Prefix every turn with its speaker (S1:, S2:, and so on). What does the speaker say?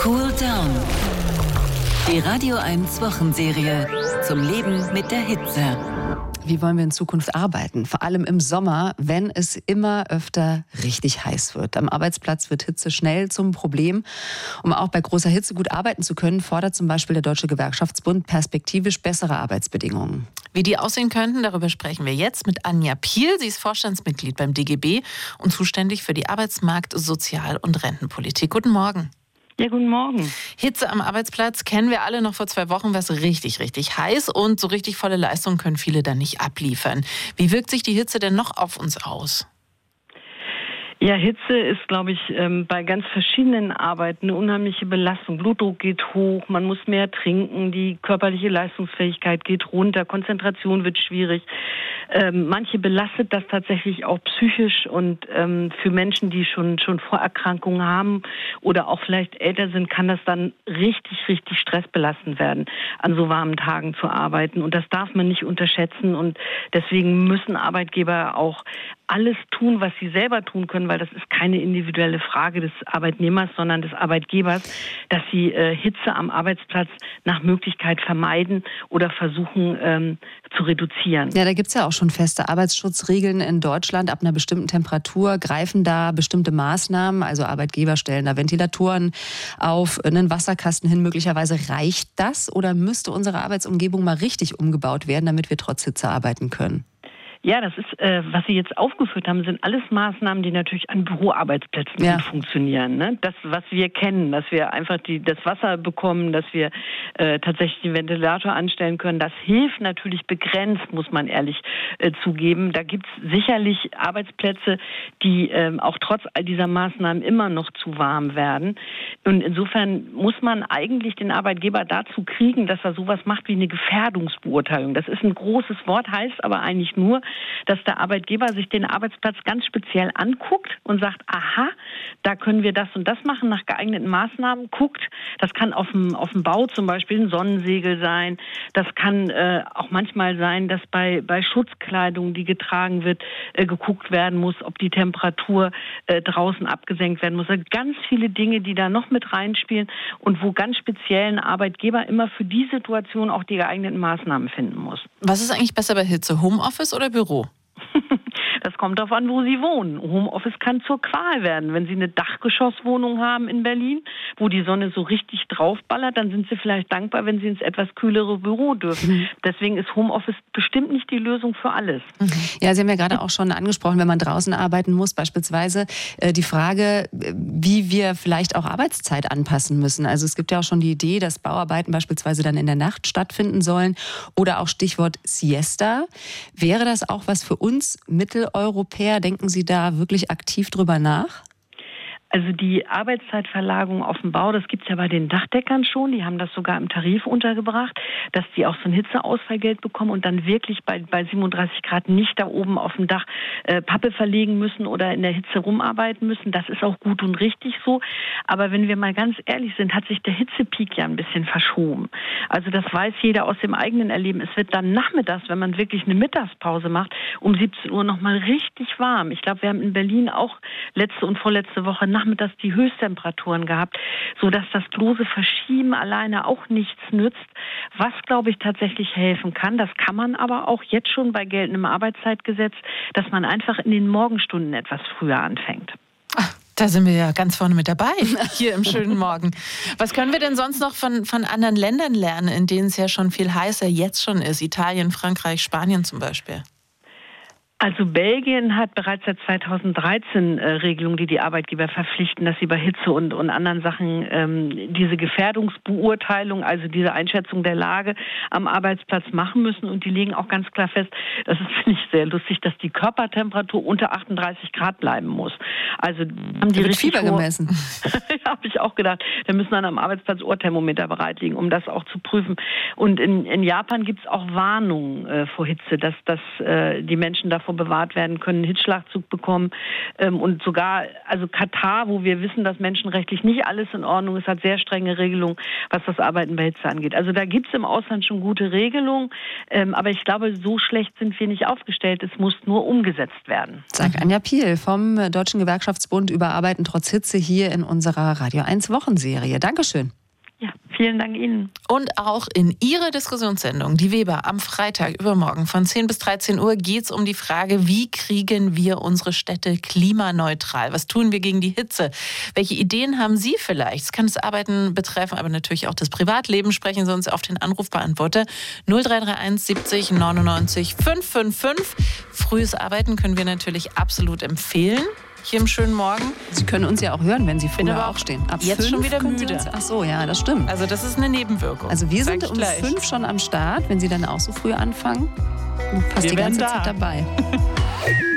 S1: Cool Down. Die Radio 1 Wochenserie zum Leben mit der Hitze.
S2: Wie wollen wir in Zukunft arbeiten? Vor allem im Sommer, wenn es immer öfter richtig heiß wird. Am Arbeitsplatz wird Hitze schnell zum Problem. Um auch bei großer Hitze gut arbeiten zu können, fordert zum Beispiel der Deutsche Gewerkschaftsbund perspektivisch bessere Arbeitsbedingungen.
S3: Wie die aussehen könnten, darüber sprechen wir jetzt mit Anja Piel. Sie ist Vorstandsmitglied beim DGB und zuständig für die Arbeitsmarkt-, Sozial- und Rentenpolitik. Guten Morgen.
S4: Ja, guten Morgen.
S3: Hitze am Arbeitsplatz kennen wir alle. Noch vor 2 Wochen war es richtig heiß und so richtig volle Leistung können viele dann nicht abliefern. Wie wirkt sich die Hitze denn noch auf uns aus?
S4: Ja, Hitze ist, glaube ich, bei ganz verschiedenen Arbeiten eine unheimliche Belastung. Blutdruck geht hoch, man muss mehr trinken, die körperliche Leistungsfähigkeit geht runter, Konzentration wird schwierig. Manche belastet das tatsächlich auch psychisch und für Menschen, die schon Vorerkrankungen haben oder auch vielleicht älter sind, kann das dann richtig stressbelastend werden, an so warmen Tagen zu arbeiten. Und das darf man nicht unterschätzen und deswegen müssen Arbeitgeber auch alles tun, was sie selber tun können, weil das ist keine individuelle Frage des Arbeitnehmers, sondern des Arbeitgebers, dass sie Hitze am Arbeitsplatz nach Möglichkeit vermeiden oder versuchen zu reduzieren.
S2: Ja, da gibt es ja auch schon feste Arbeitsschutzregeln in Deutschland. Ab einer bestimmten Temperatur greifen da bestimmte Maßnahmen. Also Arbeitgeber stellen da Ventilatoren auf einen Wasserkasten hin. Möglicherweise reicht das oder müsste unsere Arbeitsumgebung mal richtig umgebaut werden, damit wir trotz Hitze arbeiten können?
S4: Ja, das ist, was Sie jetzt aufgeführt haben, sind alles Maßnahmen, die natürlich an Büroarbeitsplätzen gut funktionieren. Ne? Das, was wir kennen, dass wir einfach das Wasser bekommen, dass wir tatsächlich den Ventilator anstellen können, das hilft natürlich begrenzt, muss man ehrlich zugeben. Da gibt es sicherlich Arbeitsplätze, die auch trotz all dieser Maßnahmen immer noch zu warm werden. Und insofern muss man eigentlich den Arbeitgeber dazu kriegen, dass er sowas macht wie eine Gefährdungsbeurteilung. Das ist ein großes Wort, heißt aber eigentlich nur, dass der Arbeitgeber sich den Arbeitsplatz ganz speziell anguckt und sagt, aha, da können wir das und das machen nach geeigneten Maßnahmen, guckt. Das kann auf dem Bau zum Beispiel ein Sonnensegel sein. Das kann auch manchmal sein, dass bei Schutzkleidung, die getragen wird, geguckt werden muss, ob die Temperatur draußen abgesenkt werden muss. Also ganz viele Dinge, die da noch mit reinspielen und wo ganz speziell ein Arbeitgeber immer für die Situation auch die geeigneten Maßnahmen finden muss.
S3: Was ist eigentlich besser bei Hitze, Homeoffice oder Büro?
S4: Das kommt darauf an, wo Sie wohnen. Homeoffice kann zur Qual werden. Wenn Sie eine Dachgeschosswohnung haben in Berlin, wo die Sonne so richtig draufballert, dann sind Sie vielleicht dankbar, wenn Sie ins etwas kühlere Büro dürfen. Deswegen ist Homeoffice bestimmt nicht die Lösung für alles.
S2: Ja, Sie haben ja gerade auch schon angesprochen, wenn man draußen arbeiten muss, beispielsweise die Frage, wie wir vielleicht auch Arbeitszeit anpassen müssen. Also es gibt ja auch schon die Idee, dass Bauarbeiten beispielsweise dann in der Nacht stattfinden sollen oder auch Stichwort Siesta. Wäre das auch was für uns Mitteleuropäer? Denken Sie da wirklich aktiv drüber nach?
S4: Also die Arbeitszeitverlagerung auf dem Bau, das gibt's ja bei den Dachdeckern schon. Die haben das sogar im Tarif untergebracht, dass die auch so ein Hitzeausfallgeld bekommen und dann wirklich bei 37 Grad nicht da oben auf dem Dach Pappe verlegen müssen oder in der Hitze rumarbeiten müssen. Das ist auch gut und richtig so. Aber wenn wir mal ganz ehrlich sind, hat sich der Hitzepeak ja ein bisschen verschoben. Also das weiß jeder aus dem eigenen Erleben. Es wird dann nachmittags, wenn man wirklich eine Mittagspause macht, um 17 Uhr nochmal richtig warm. Ich glaube, wir haben in Berlin auch letzte und vorletzte Woche nachmittags die Höchsttemperaturen gehabt, sodass das lose Verschieben alleine auch nichts nützt. Was, glaube ich, tatsächlich helfen kann, das kann man aber auch jetzt schon bei geltendem Arbeitszeitgesetz, dass man einfach in den Morgenstunden etwas früher anfängt.
S3: Ach, da sind wir ja ganz vorne mit dabei, hier im schönen Morgen. Was können wir denn sonst noch von anderen Ländern lernen, in denen es ja schon viel heißer jetzt schon ist? Italien, Frankreich, Spanien zum Beispiel.
S4: Also Belgien hat bereits seit 2013 Regelungen, die Arbeitgeber verpflichten, dass sie bei Hitze und anderen Sachen diese Gefährdungsbeurteilung, also diese Einschätzung der Lage am Arbeitsplatz machen müssen. Und die legen auch ganz klar fest, das ist, finde ich, sehr lustig, dass die Körpertemperatur unter 38 Grad bleiben muss. Also haben die richtig
S2: Fieber gemessen.
S4: Ja, habe ich auch gedacht. Da müssen dann am Arbeitsplatz Ohrthermometer bereitlegen, um das auch zu prüfen. Und in Japan gibt es auch Warnungen vor Hitze, dass die Menschen davor davor bewahrt werden können, einen Hitzschlagzug bekommen. Und sogar, also Katar, wo wir wissen, dass menschenrechtlich nicht alles in Ordnung ist, hat sehr strenge Regelungen, was das Arbeiten bei Hitze angeht. Also da gibt es im Ausland schon gute Regelungen, aber ich glaube, so schlecht sind wir nicht aufgestellt. Es muss nur umgesetzt werden.
S2: Sagt Anja Piel vom Deutschen Gewerkschaftsbund über Arbeiten trotz Hitze hier in unserer Radio 1 Wochenserie. Dankeschön.
S4: Ja, vielen Dank Ihnen.
S3: Und auch in Ihrer Diskussionssendung, die Weber, am Freitag übermorgen von 10 bis 13 Uhr geht es um die Frage, wie kriegen wir unsere Städte klimaneutral? Was tun wir gegen die Hitze? Welche Ideen haben Sie vielleicht? Es kann das Arbeiten betreffen, aber natürlich auch das Privatleben. Sprechen Sie uns auf den Anrufbeantworter 0331 70 99 555. Frühes Arbeiten können wir natürlich absolut empfehlen. Hier im schönen Morgen.
S2: Sie können uns ja auch hören, wenn Sie früher
S3: aber
S2: aufstehen. Ab
S3: jetzt
S2: 5
S3: schon wieder müde.
S2: Ach so, ja, das stimmt.
S3: Also das ist eine Nebenwirkung.
S2: Also wir sind um 5 schon am Start. Wenn Sie dann auch so früh anfangen, passt die ganze Zeit dabei.